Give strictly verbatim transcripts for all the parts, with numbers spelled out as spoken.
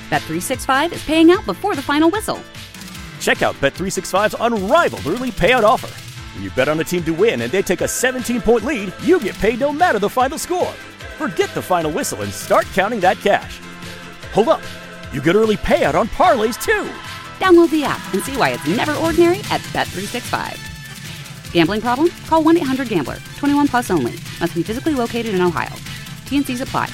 Bet three sixty-five is paying out before the final whistle. Check out Bet three sixty-five's unrivaled early payout offer. When you bet on a team to win and they take a seventeen-point lead, you get paid no matter the final score. Forget the final whistle and start counting that cash. Hold up. You get early payout on parlays, too. Download the app and see why it's never ordinary at Bet three sixty-five. Gambling problem? Call one eight hundred gambler. twenty-one plus only. Must be physically located in Ohio. T N Cs apply.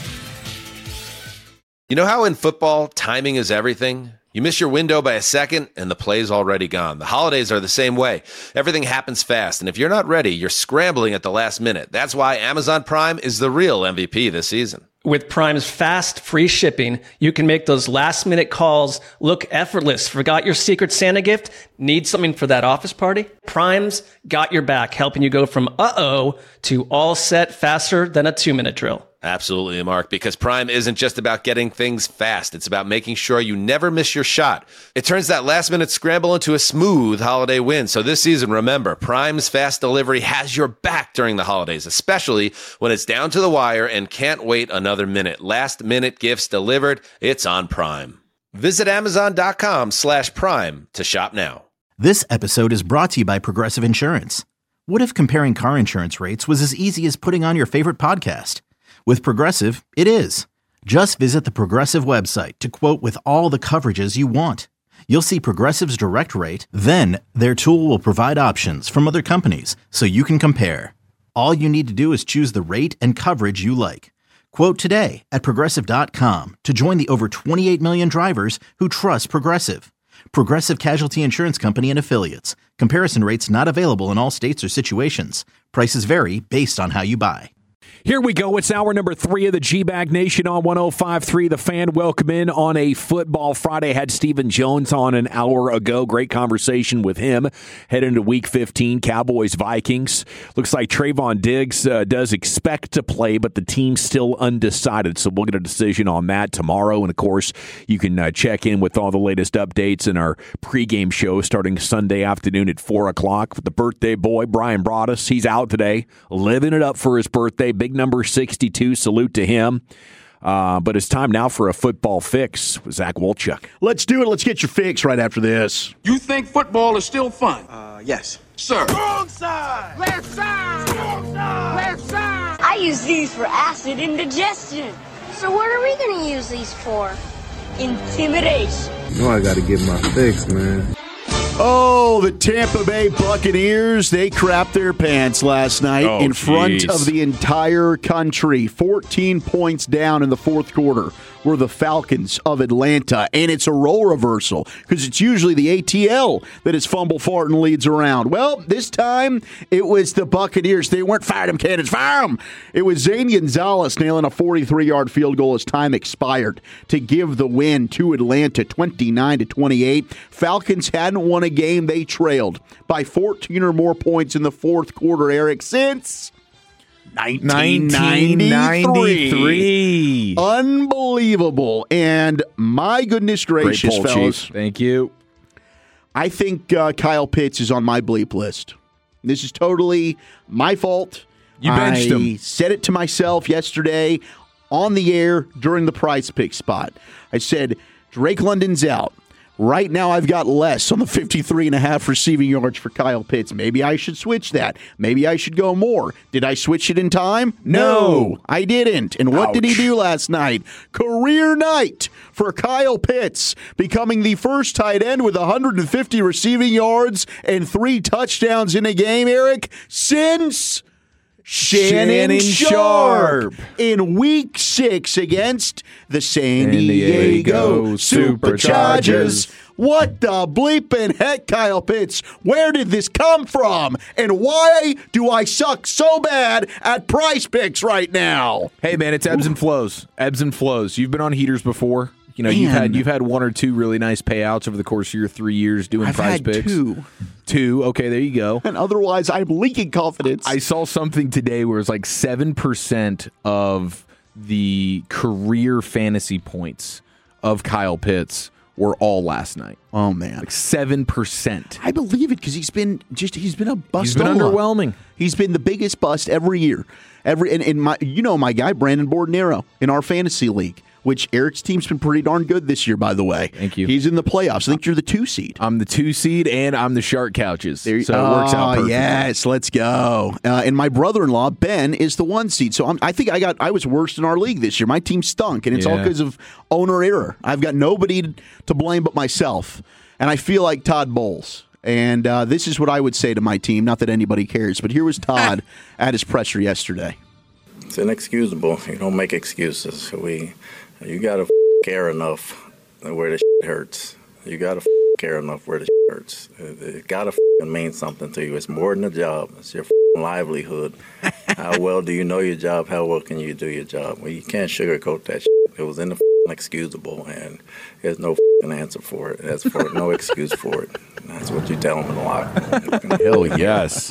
You know how in football, timing is everything? You miss your window by a second, and the play's already gone. The holidays are the same way. Everything happens fast, and if you're not ready, you're scrambling at the last minute. That's why Amazon Prime is the real M V P this season. With Prime's fast, free shipping, you can make those last-minute calls look effortless. Forgot your Secret Santa gift? Need something for that office party? Prime's got your back, helping you go from uh-oh to all set faster than a two-minute drill. Absolutely, Mark, because Prime isn't just about getting things fast. It's about making sure you never miss your shot. It turns that last-minute scramble into a smooth holiday win. So this season, remember, Prime's fast delivery has your back during the holidays, especially when it's down to the wire and can't wait another minute. Last-minute gifts delivered, it's on Prime. Visit Amazon.com slash Prime to shop now. This episode is brought to you by Progressive Insurance. What if comparing car insurance rates was as easy as putting on your favorite podcast? With Progressive, it is. Just visit the Progressive website to quote with all the coverages you want. You'll see Progressive's direct rate, then their tool will provide options from other companies so you can compare. All you need to do is choose the rate and coverage you like. Quote today at Progressive dot com to join the over twenty-eight million drivers who trust Progressive. Progressive Casualty Insurance Company and Affiliates. Comparison rates not available in all states or situations. Prices vary based on how you buy. Here we go. It's hour number three of the G-Bag Nation on one oh five three. The Fan, welcome in on a Football Friday. I had Stephen Jones on an hour ago. Great conversation with him. Head into Week fifteen, Cowboys-Vikings. Looks like Trayvon Diggs uh, does expect to play, but the team's still undecided, so we'll get a decision on that tomorrow. And, of course, you can uh, check in with all the latest updates in our pregame show starting Sunday afternoon at four o'clock with the birthday boy, Brian Broaddus. He's out today, living it up for his birthday. Big number sixty-two. Salute to him. Uh, but it's time now for a football fix with Zach Wolchuk. Let's do it. Let's get your fix right after this. You think football is still fun? Uh, yes. Sir. Wrong side. Left side. Wrong side. Left side. I use these for acid indigestion. So what are we going to use these for? Intimidation. You know I got to get my fix, man. Oh, the Tampa Bay Buccaneers, they crapped their pants last night oh, in front geez. of the entire country. fourteen points down in the fourth quarter were the Falcons of Atlanta, and it's a role reversal because it's usually the A T L that is fumble, fart, and leads around. Well, this time it was the Buccaneers. They weren't fire them cannons, fire them! It was Zane Gonzalez nailing a forty-three-yard field goal as time expired to give the win to Atlanta, twenty-nine to twenty-eight. Falcons hadn't won a game. They trailed by fourteen or more points in the fourth quarter, Eric, since nineteen ninety-three. Unbelievable. And my goodness gracious, Great poll, fellas. Chief. Thank you. I think uh, Kyle Pitts is on my bleep list. This is totally my fault. You benched I him. I said it to myself yesterday on the air during the Prize Pick spot. I said, Drake London's out. Right now, I've got less on the fifty-three and a half receiving yards for Kyle Pitts. Maybe I should switch that. Maybe I should go more. Did I switch it in time? No, I didn't. And what Ouch. did he do last night? Career night for Kyle Pitts, becoming the first tight end with one hundred fifty receiving yards and three touchdowns in a game, Eric, since Shannon, Shannon Sharp. Sharp in week six against the San, San Diego, Diego Superchargers. What the bleeping heck, Kyle Pitts? Where did this come from? And why do I suck so bad at Prize Picks right now? Hey, man, it's ebbs and flows. Ebbs and flows. You've been on heaters before. You know, Man. you've had you've had one or two really nice payouts over the course of your three years doing I've Prize had Picks. Two. Two. Okay, there you go. And otherwise, I'm leaking confidence. I saw something today where it's like seven percent of the career fantasy points of Kyle Pitts were all last night. Oh, man. Like seven percent. I believe it because he's been just he's been a bust. He's been underwhelming. He's been the biggest bust every year. Every and, and my you know my guy Brandon Bordonero in our fantasy league which Eric's team's been pretty darn good this year, by the way. Thank you. He's in the playoffs. I think you're the two seed. I'm the two seed, and I'm the Shark Couches. There, so it works out perfectly. Yes, let's go. Uh, and my brother-in-law, Ben, is the one seed. So I'm, I think I got I was worst in our league this year. My team stunk, and it's Yeah. all because of owner error. I've got nobody to blame but myself. And I feel like Todd Bowles. And uh, this is what I would say to my team. Not that anybody cares, but here was Todd at his presser yesterday. It's inexcusable. You don't make excuses. We, you gotta f- care enough where the shit hurts. You gotta f- care enough where the shit hurts. It, it gotta f- mean something to you. It's more than a job. It's your f- livelihood. How well do you know your job? How well can you do your job? Well, you can't sugarcoat that shit. It was in the f- inexcusable, and there's no f- answer for it. There's for no excuse for it. And that's what you tell them in the locker room. Hell yes.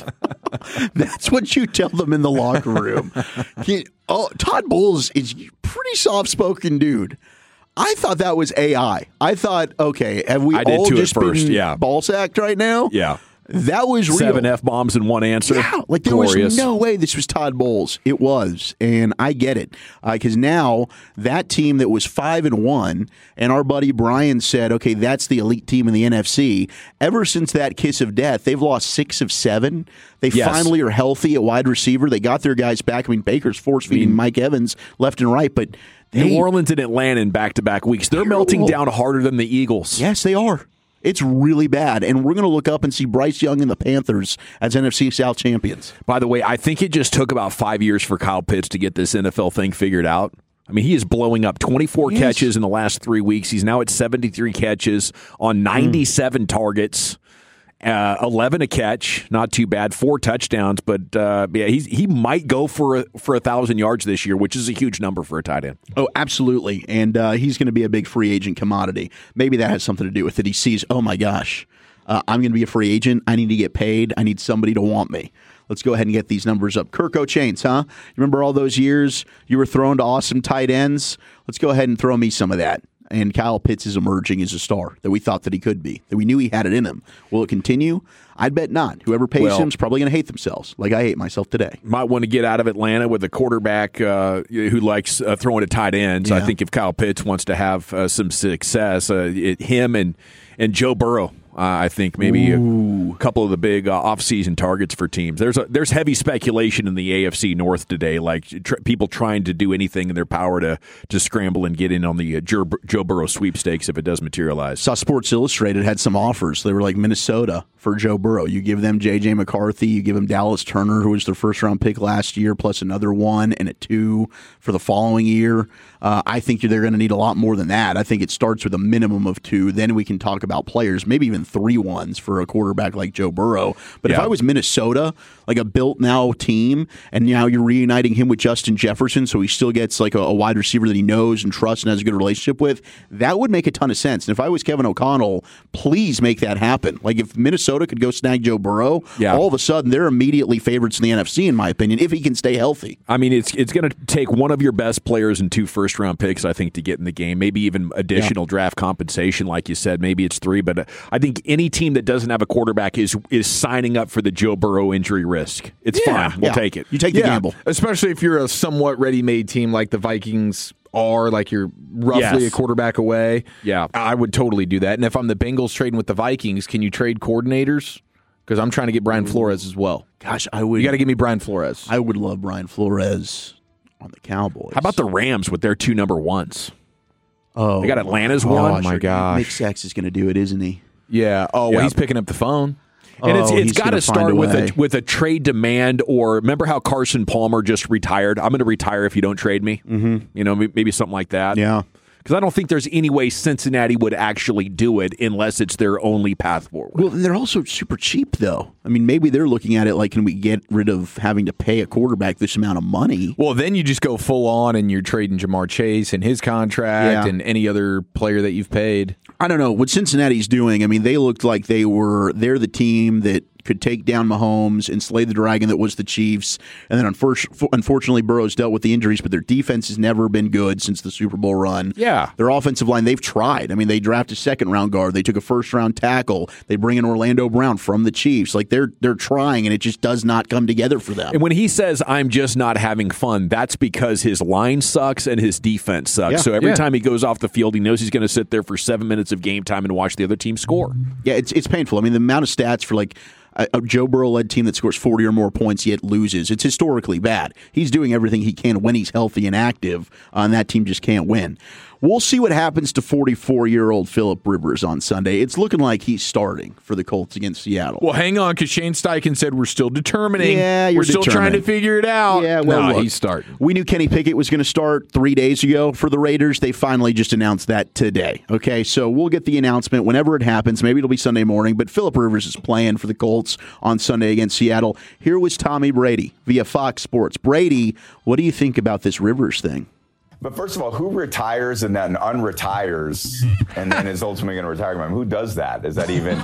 That's what you tell them in the locker room. He, oh, Todd Bowles is a pretty soft-spoken dude. I thought that was A I. I thought, okay, have we I did all too at just first, been yeah. ball-sacked right now? Yeah. That was real. Seven F-bombs in one answer. Yeah, like there Glorious. was no way this was Todd Bowles. It was, and I get it because uh, now that team that was five and one, and our buddy Brian said, "Okay, that's the elite team in the N F C." Ever since that kiss of death, they've lost six of seven. They Yes. finally are healthy at wide receiver. They got their guys back. I mean, Baker's force feeding I mean, Mike Evans left and right, but they, New Orleans and Atlanta in back-to-back weeks. They're terrible. melting down harder than the Eagles. Yes, they are. It's really bad, and we're going to look up and see Bryce Young and the Panthers as N F C South champions. By the way, I think it just took about five years for Kyle Pitts to get this N F L thing figured out. I mean, he is blowing up twenty-four yes. catches in the last three weeks. He's now at seventy-three catches on ninety-seven mm. targets. Uh, eleven a catch, not too bad. Four touchdowns, but uh, yeah, he's, he might go for a, for a thousand yards this year, which is a huge number for a tight end. Oh, absolutely, and uh, he's going to be a big free agent commodity. Maybe that has something to do with it. He sees, oh my gosh, uh, I'm going to be a free agent. I need to get paid. I need somebody to want me. Let's go ahead and get these numbers up. Kirk O'Chains, huh? You remember all those years you were throwing to awesome tight ends? Let's go ahead and throw me some of that. And Kyle Pitts is emerging as a star that we thought that he could be, that we knew he had it in him. Will it continue? I'd bet not. Whoever pays well, him is probably going to hate themselves, like I hate myself today. Might want to get out of Atlanta with a quarterback uh, who likes uh, throwing to tight ends. Yeah. I think if Kyle Pitts wants to have uh, some success, uh, it, him and, and Joe Burrow, Uh, I think maybe a, a couple of the big uh, off-season targets for teams. There's a, there's heavy speculation in the A F C North today, like tr- people trying to do anything in their power to to scramble and get in on the uh, Joe, Joe Burrow sweepstakes if it does materialize. Saw Sports Illustrated had some offers. They were like Minnesota for Joe Burrow. You give them J J McCarthy, you give them Dallas Turner, who was their first-round pick last year, plus another one and a two for the following year. Uh, I think they're going to need a lot more than that. I think it starts with a minimum of two. Then we can talk about players, maybe even three ones for a quarterback like Joe Burrow. But yeah. if I was Minnesota, like a built-now team, and now you're reuniting him with Justin Jefferson so he still gets like a, a wide receiver that he knows and trusts and has a good relationship with, that would make a ton of sense. And if I was Kevin O'Connell, please make that happen. Like if Minnesota could go snag Joe Burrow, yeah. all of a sudden they're immediately favorites in the N F C, in my opinion, if he can stay healthy. I mean, it's it's going to take one of your best players and two first-round picks, I think, to get in the game. Maybe even additional yeah. draft compensation, like you said. Maybe it's three. But I think any team that doesn't have a quarterback is is signing up for the Joe Burrow injury risk. It's yeah. fine. We'll yeah. take it. You take the yeah. gamble. Especially if you're a somewhat ready-made team like the Vikings are, like you're roughly yes. a quarterback away. Yeah. I would totally do that. And if I'm the Bengals trading with the Vikings, can you trade coordinators? Because I'm trying to get Brian Flores as well. Gosh, I would. You got to give me Brian Flores. I would love Brian Flores on the Cowboys. How about the Rams with their two number ones? Oh, they got Atlanta's gosh, one. Oh my gosh, Nick Sachs is going to do it, isn't he? Yeah. Oh, well, yeah. he's picking up the phone. And it's oh, it's got to start a with way. a with a trade demand, or remember how Carson Palmer just retired? I'm going to retire if you don't trade me. Mm-hmm. You know, maybe something like that. Yeah. Because I don't think there's any way Cincinnati would actually do it unless it's their only path forward. Well, they're also super cheap, though. I mean, maybe they're looking at it like, can we get rid of having to pay a quarterback this amount of money? Well, then you just go full on and you're trading Jamar Chase and his contract yeah. and any other player that you've paid. I don't know. What Cincinnati's doing, I mean, they looked like they were, they're the team that could take down Mahomes and slay the dragon that was the Chiefs. And then unfor- unfortunately, Burrow's dealt with the injuries, but their defense has never been good since the Super Bowl run. Yeah. Their offensive line, they've tried. I mean, they drafted a second-round guard. They took a first-round tackle. They bring in Orlando Brown from the Chiefs. Like, they're they're trying, and it just does not come together for them. And when he says, I'm just not having fun, that's because his line sucks and his defense sucks. Yeah. So every Yeah. time he goes off the field, he knows he's going to sit there for seven minutes of game time and watch the other team score. Yeah, it's it's painful. I mean, the amount of stats for like a, a Joe Burrow-led team that scores forty or more points yet loses, it's historically bad. He's doing everything he can when he's healthy and active, uh, and that team just can't win. We'll see what happens to forty-four-year-old Phillip Rivers on Sunday. It's looking like he's starting for the Colts against Seattle. Well, hang on, because Shane Steichen said we're still determining. Yeah, you're We're still determining. trying to figure it out. Yeah, well, no, look, he's starting. We knew Kenny Pickett was going to start three days ago for the Raiders. They finally just announced that today. Okay, so we'll get the announcement whenever it happens. Maybe it'll be Sunday morning, but Phillip Rivers is playing for the Colts on Sunday against Seattle. Here was Tommy Brady via Fox Sports. Brady, what do you think about this Rivers thing? But first of all, who retires and then unretires and then is ultimately going to retire? I mean, who does that? Is that even?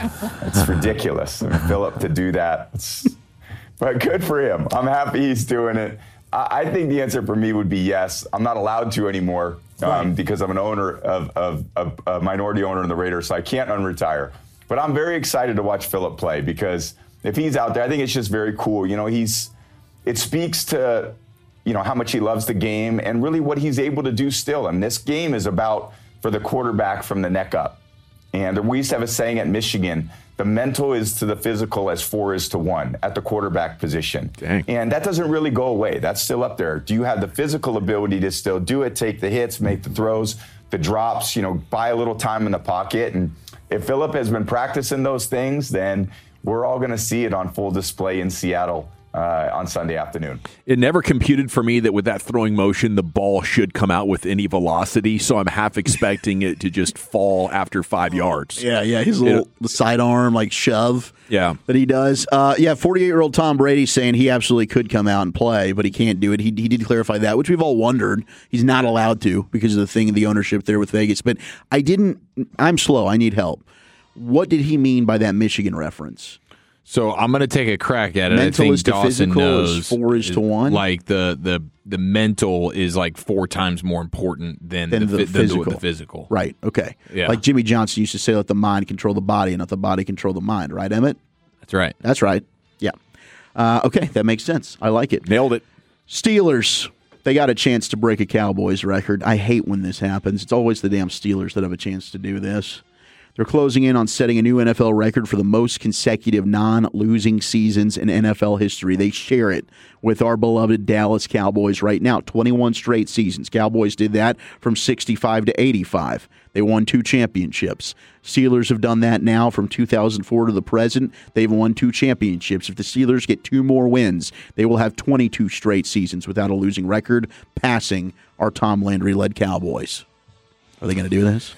It's ridiculous. I mean, Phillip to do that. It's, but good for him. I'm happy he's doing it. I, I think the answer for me would be yes. I'm not allowed to anymore um, right. because I'm an owner of, of, of a minority owner in the Raiders, so I can't unretire. But I'm very excited to watch Phillip play because if he's out there, I think it's just very cool. You know, he's. It speaks to. You know, how much he loves the game and really what he's able to do still. And this game is about for the quarterback from the neck up. And we used to have a saying at Michigan, the mental is to the physical as four is to one at the quarterback position. Dang. And that doesn't really go away. That's still up there. Do you have the physical ability to still do it, take the hits, make the throws, the drops, you know, buy a little time in the pocket? And if Phillip has been practicing those things, then we're all going to see it on full display in Seattle Uh, on Sunday afternoon. It never computed for me that with that throwing motion, the ball should come out with any velocity, so I'm half expecting it to just fall after five yards. Yeah, yeah, his little it, sidearm, like, shove yeah. that he does. Uh, yeah, forty-eight-year-old Tom Brady saying he absolutely could come out and play, but he can't do it. He, he did clarify that, which we've all wondered. He's not allowed to because of the thing, the ownership there with Vegas. But I didn't – I'm slow. I need help. What did he mean by that Michigan reference? So I'm going to take a crack at it. Mental I think is to Dawson physical knows is four is to one. Like the the the mental is like four times more important than, than the, the, the, physical. the, the physical. Right. Okay. Yeah. Like Jimmy Johnson used to say, let the mind control the body and not the body control the mind. Right, Emmett? That's right. That's right. Yeah. Uh, okay, that makes sense. I like it. Nailed it. Steelers. They got a chance to break a Cowboys record. I hate when this happens. It's always the damn Steelers that have a chance to do this. They're closing in on setting a new N F L record for the most consecutive non-losing seasons in N F L history. They share it with our beloved Dallas Cowboys right now. twenty-one straight seasons. Cowboys did that from sixty-five to eighty-five. They won two championships. Steelers have done that now from two thousand four to the present. They've won two championships. If the Steelers get two more wins, they will have twenty-two straight seasons without a losing record, passing our Tom Landry-led Cowboys. Are they going to do this?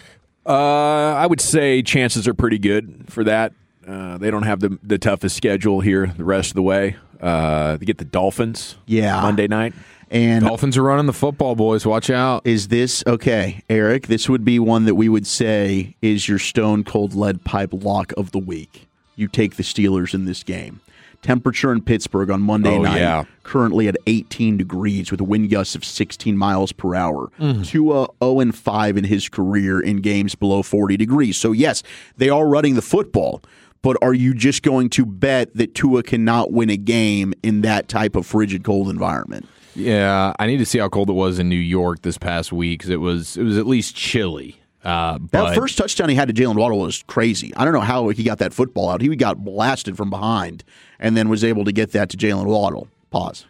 Uh, I would say chances are pretty good for that. Uh, they don't have the the toughest schedule here the rest of the way. Uh, they get the Dolphins yeah. Monday night. And Dolphins are running the football, boys. Watch out. Is this, okay, Eric, this would be one that we would say is your stone cold lead pipe lock of the week. You take the Steelers in this game. Temperature in Pittsburgh on Monday oh, night, yeah. currently at eighteen degrees with wind gusts of sixteen miles per hour. Mm. Tua oh and five in his career in games below forty degrees. So, yes, they are running the football, but are you just going to bet that Tua cannot win a game in that type of frigid, cold environment? Yeah, I need to see how cold it was in New York this past week because it was, it was at least chilly. Uh, but that first touchdown he had to Jalen Waddle was crazy. I don't know how he got that football out. He got blasted from behind and then was able to get that to Jalen Waddle. Pause.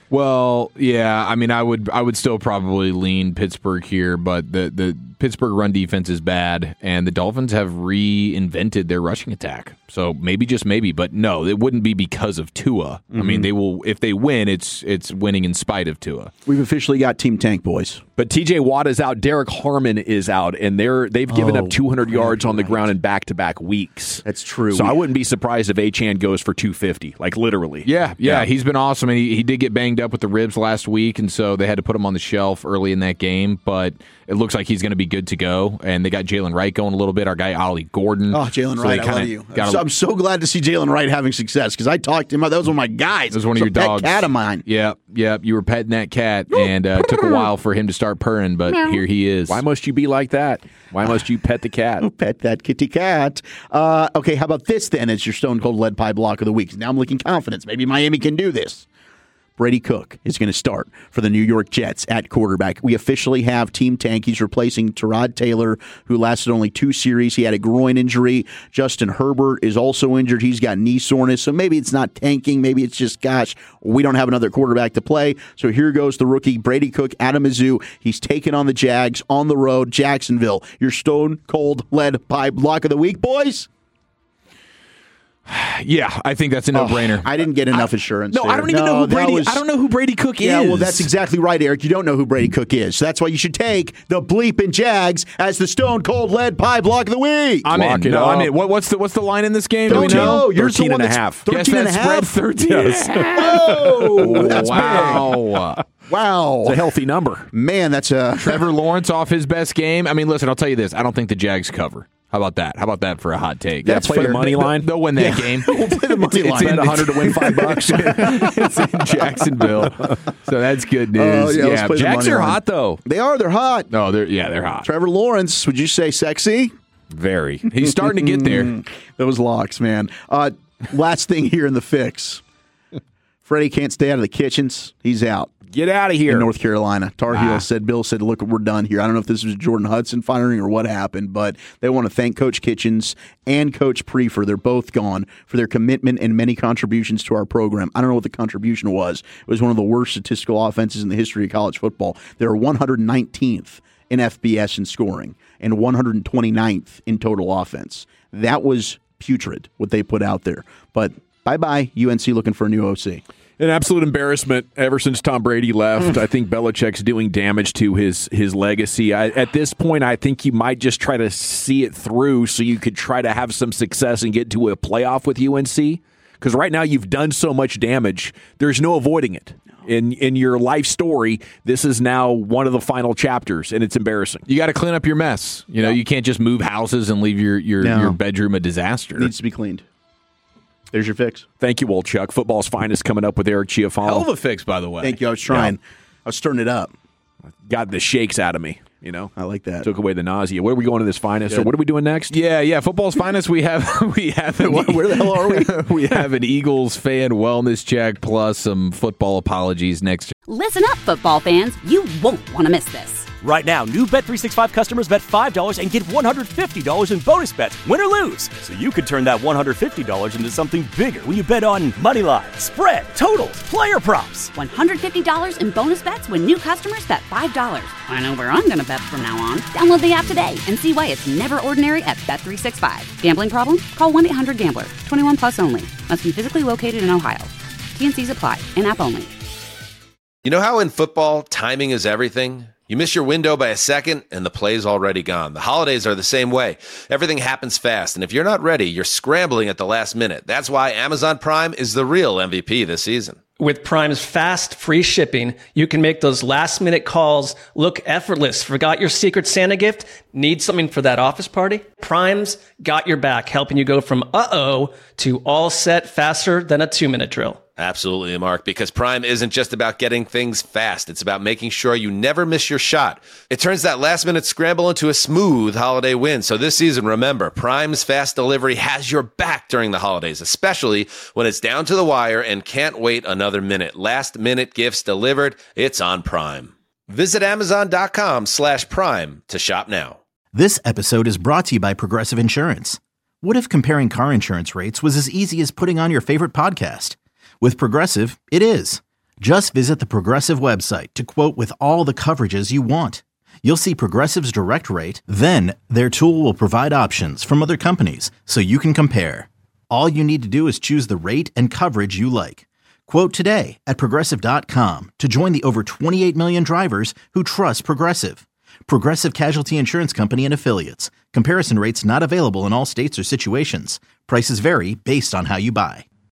Well, yeah, I mean, I would I would still probably lean Pittsburgh here, but the, the Pittsburgh run defense is bad, and the Dolphins have reinvented their rushing attack. So maybe, just maybe, but no, it wouldn't be because of Tua. Mm-hmm. I mean, they will if they win, it's it's winning in spite of Tua. We've officially got Team Tank, boys. But T J Watt is out, Derek Harmon is out, and they're they've given oh, up two hundred yards on the right. ground in back-to-back weeks. That's true. So we, I wouldn't be surprised if Achane goes for two fifty, like literally. Yeah, yeah, yeah. He's been awesome, and he, he did get banged up with the ribs last week, and so they had to put him on the shelf early in that game, but it looks like he's going to be good to go. And they got Jalen Wright going a little bit. Our guy, Ollie Gordon. Oh, Jalen so Wright, I love you. I'm so, I'm so glad to see Jalen Wright having success because I talked to him. That was one of my guys. That was one of It's your a pet dogs. cat of mine. Yep, yep. You were petting that cat, and uh, it took a while for him to start purring, but here he is. Why must you be like that? Why must you pet the cat? Oh, pet that kitty cat. Uh, okay, how about this then as your Stone Cold Lead Pie block of the week? Now I'm looking confidence. Maybe Miami can do this. Brady Cook is going to start for the New York Jets at quarterback. We officially have Team Tank. He's replacing Tyrod Taylor, who lasted only two series. He had a groin injury. Justin Herbert is also injured. He's got knee soreness. So maybe it's not tanking. Maybe it's just, gosh, we don't have another quarterback to play. So here goes the rookie, Brady Cook, out of Mizzou. He's taking on the Jags on the road, Jacksonville. Your Stone Cold Lead Pie block of the week, boys. Yeah, I think that's a no-brainer. Oh, I didn't get enough I, assurance. No, there. I don't even no, know who Brady. Was, I don't know who Brady Cook yeah, is. Yeah, well, that's exactly right, Eric. You don't know who Brady Cook is. So that's why you should take the bleeping Jags as the Stone Cold Lead Pie block of the week. I'm Block in. No, I'm in. What, what's the what's the line in this game? Don't Do we know? know. You're thirteen and a half. thirteen and a half. thirteen. Yes. Whoa, that's wow. big. Wow. It's a healthy number. Man, that's a Trevor Lawrence off his best game. I mean, listen, I'll tell you this. I don't think the Jags cover. How about that? How about that for a hot take? That's play the money line. They'll win that Yeah. game. We'll play the money line. Spend a hundred to win five bucks. It's in Jacksonville, so that's good news. Oh, yeah, let's play the Jags money are line. hot though. They are. They're hot. No, they're yeah, they're hot. Trevor Lawrence, would you say sexy? Very. He's starting to get there. Those locks, man. Uh, last thing here in the fix. Freddie can't stay out of the kitchens. He's out. Get out of here. In North Carolina. Tar Heels Ah. said, Bill said, look, we're done here. I don't know if this was Jordan Hudson firing or what happened, but they want to thank Coach Kitchens and Coach Prefer. They're both gone for their commitment and many contributions to our program. I don't know what the contribution was. It was one of the worst statistical offenses in the history of college football. They were one hundred nineteenth in F B S in scoring and one hundred twenty-ninth in total offense. That was putrid, what they put out there. But bye-bye, U N C looking for a new O C. An absolute embarrassment ever since Tom Brady left. I think Belichick's doing damage to his his legacy. I, at this point, I think you might just try to see it through so you could try to have some success and get to a playoff with U N C. Because right now you've done so much damage, there's no avoiding it. In in your life story, this is now one of the final chapters, and it's embarrassing. You got to clean up your mess. You know, you can't just move houses and leave your your, No. your bedroom a disaster. It needs to be cleaned. There's your fix. Thank you, old Chuck. Football's finest coming up with Eric Chiafalo. Hell of a fix, by the way. Thank you. I was trying. Yeah. I was stirring it up. Got the shakes out of me. You know, I like that. Took away the nausea. Where are we going to this finest? Good. Or what are we doing next? Yeah, yeah. Football's finest. We have we have an, Where the hell are we? we have an Eagles fan wellness check plus some football apologies next. Listen up, football fans. You won't want to miss this. Right now, new Bet three sixty-five customers bet five dollars and get one hundred fifty dollars in bonus bets, win or lose. So you could turn that one hundred fifty dollars into something bigger when you bet on money line, spread, totals, player props. one hundred fifty dollars in bonus bets when new customers bet five dollars. I know where I'm going to bet from now on. Download the app today and see why it's never ordinary at Bet three sixty-five. Gambling problem? Call one eight hundred gambler. twenty-one plus only. Must be physically located in Ohio. T N Cs apply. In-app only. You know how in football, timing is everything? You miss your window by a second, and the play's already gone. The holidays are the same way. Everything happens fast, and if you're not ready, you're scrambling at the last minute. That's why Amazon Prime is the real M V P this season. With Prime's fast, free shipping, you can make those last-minute calls look effortless. Forgot your Secret Santa gift? Need something for that office party? Prime's got your back, helping you go from uh-oh to all set faster than a two-minute drill. Absolutely, Mark, because Prime isn't just about getting things fast. It's about making sure you never miss your shot. It turns that last-minute scramble into a smooth holiday win. So this season, remember, Prime's fast delivery has your back during the holidays, especially when it's down to the wire and can't wait another minute. Last-minute gifts delivered, it's on Prime. Visit Amazon.com slash Prime to shop now. This episode is brought to you by Progressive Insurance. What if comparing car insurance rates was as easy as putting on your favorite podcast? With Progressive, it is. Just visit the Progressive website to quote with all the coverages you want. You'll see Progressive's direct rate, then their tool will provide options from other companies so you can compare. All you need to do is choose the rate and coverage you like. Quote today at Progressive dot com to join the over twenty-eight million drivers who trust Progressive. Progressive Casualty Insurance Company and Affiliates. Comparison rates not available in all states or situations. Prices vary based on how you buy.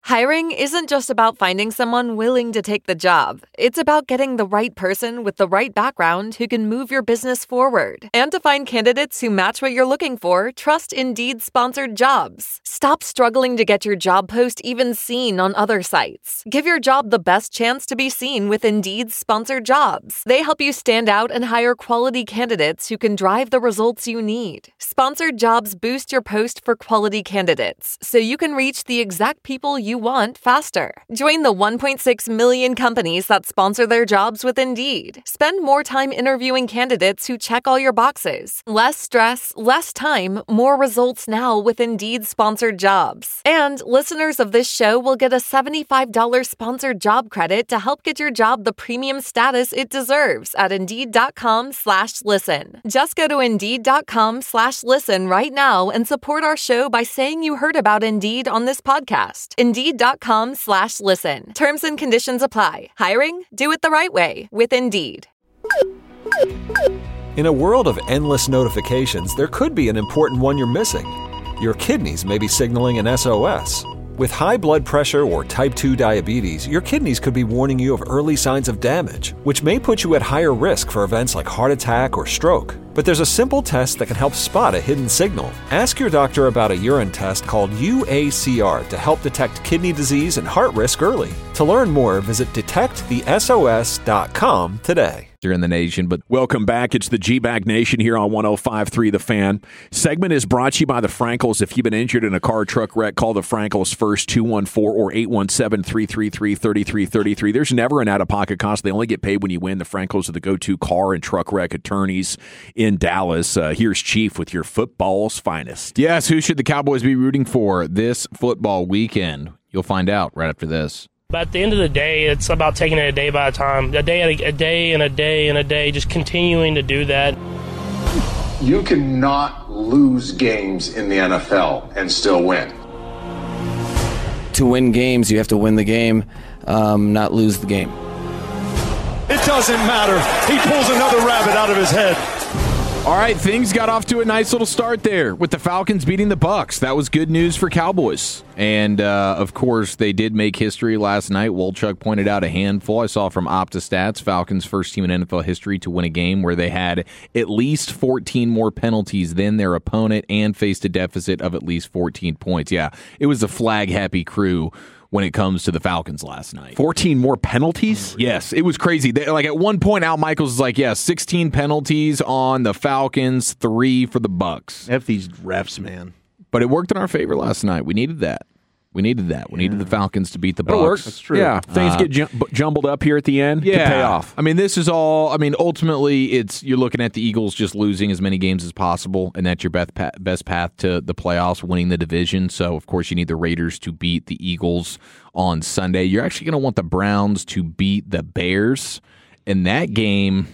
Hiring isn't just about finding someone willing to take the job. It's about getting the right person with the right background who can move your business forward. And to find candidates who match what you're looking for, trust Indeed-sponsored jobs. Stop struggling to get your job post even seen on other sites. Give your job the best chance to be seen with Indeed-sponsored jobs. They help you stand out and hire quality candidates who can drive the results you need. Sponsored jobs boost your post for quality candidates, so you can reach the exact people you want faster. Join the one point six million companies that sponsor their jobs with Indeed. Spend more time interviewing candidates who check all your boxes. Less stress, less time, more results now with Indeed-sponsored jobs. And listeners of this show will get a seventy-five dollars sponsored job credit to help get your job the premium status it deserves at Indeed.com slash listen. Just go to Indeed.com slash listen right now and support our show by saying you heard about Indeed on this podcast. Indeed.com slash listen. Terms and conditions apply. Hiring? Do it the right way with Indeed. In a world of endless notifications, there could be an important one you're missing. Your kidneys may be signaling an S O S. With high blood pressure or type two diabetes, your kidneys could be warning you of early signs of damage, which may put you at higher risk for events like heart attack or stroke. But there's a simple test that can help spot a hidden signal. Ask your doctor about a urine test called U A C R to help detect kidney disease and heart risk early. To learn more, visit detect the S O S dot com today. In the nation, but welcome back. It's the G-Bag Nation here on one oh five point three The Fan. Segment is brought to you by the Frankels. If you've been injured in a car truck wreck, call the Frankels first, two one four or eight one seven, three three three, three three three three. There's never an out-of-pocket cost. They only get paid when you win. The Frankels are the go-to car and truck wreck attorneys in Dallas. Uh, here's Chief with your football's finest. Yes, who should the Cowboys be rooting for this football weekend? You'll find out right after this. But at the end of the day, it's about taking it a day by a time, a day, a day, and a day, and a day, just continuing to do that. You cannot lose games in the N F L and still win. To win games, you have to win the game, um, not lose the game. It doesn't matter. He pulls another rabbit out of his head. All right, things got off to a nice little start there with the Falcons beating the Bucks. That was good news for Cowboys. And, uh, of course, they did make history last night. Wolchuk pointed out a handful I saw from OptaStats. Falcons first team in N F L history to win a game where they had at least fourteen more penalties than their opponent and faced a deficit of at least fourteen points. Yeah, it was a flag-happy crew when it comes to the Falcons last night. fourteen more penalties? Yes, it was crazy. They, like at one point, Al Michaels was like, yeah, sixteen penalties on the Falcons, three for the Bucks. F these refs, man. But it worked in our favor last night. We needed that. We needed that. We yeah. needed the Falcons to beat the Bucks. It works. That's true. Yeah, things uh, get jum- jumbled up here at the end. Yeah, to pay off. I mean, this is all. I mean, ultimately, it's you're looking at the Eagles just losing as many games as possible, and that's your best path, best path to the playoffs, winning the division. So, of course, you need the Raiders to beat the Eagles on Sunday. You're actually going to want the Browns to beat the Bears, and that game,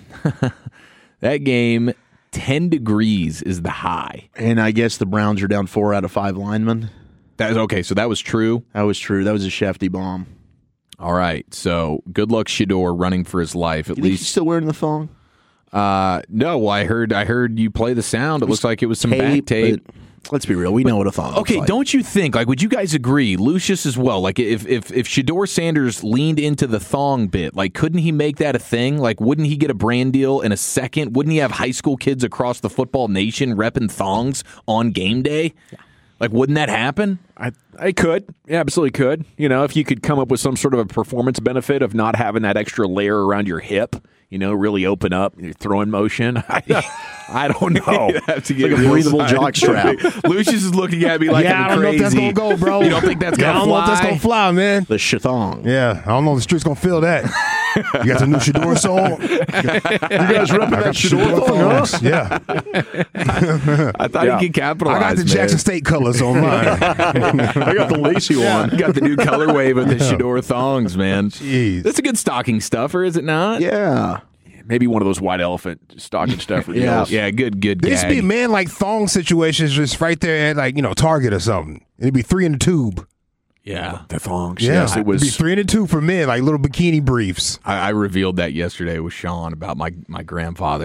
that game, ten degrees is the high. And I guess the Browns are down four out of five linemen. That is okay, so that was true? That was true. That was a Shefty bomb. All right, so good luck Shedeur running for his life. At you least think he's still wearing the thong? Uh, no, well, I heard I heard you play the sound. It, it looks like it was some tape, back tape. Let's be real. We but, know what a thong Okay, like. Don't you think, like, would you guys agree, Lucius as well, like, if, if, if Shedeur Sanders leaned into the thong bit, like, couldn't he make that a thing? Like, wouldn't he get a brand deal in a second? Wouldn't he have high school kids across the football nation repping thongs on game day? Yeah. Like, wouldn't that happen? I I could. Yeah, absolutely could. You know, if you could come up with some sort of a performance benefit of not having that extra layer around your hip, you know, really open up your throwing motion. I, I don't know. Have to get like a breathable jock strap. Lucius is looking at me like yeah, I'm I don't crazy. know if that's going to go, bro. You don't think that's yeah, going to fly? I don't know if that's going to fly, man. The shethong. Yeah, I don't know if the street's going to feel that. You got the new Shedeur song? You guys repping that Shedeur song, huh? Yeah. I thought yeah. he could capitalize, I got the man. Jackson State colors on mine. I got the lacy yeah. one. You got the new colorway with the yeah. Shedeur thongs, man. Jeez. That's a good stocking stuffer, is it not? Yeah. Maybe one of those white elephant stocking stuffers. yeah, yeah, good, good. This be man like thong situations just right there at like you know Target or something. It'd be three in the tube. Yeah, the thongs. Yeah, yes, it was It'd be three and a two for men, like little bikini briefs. I, I revealed that yesterday with Sean about my my grandfather.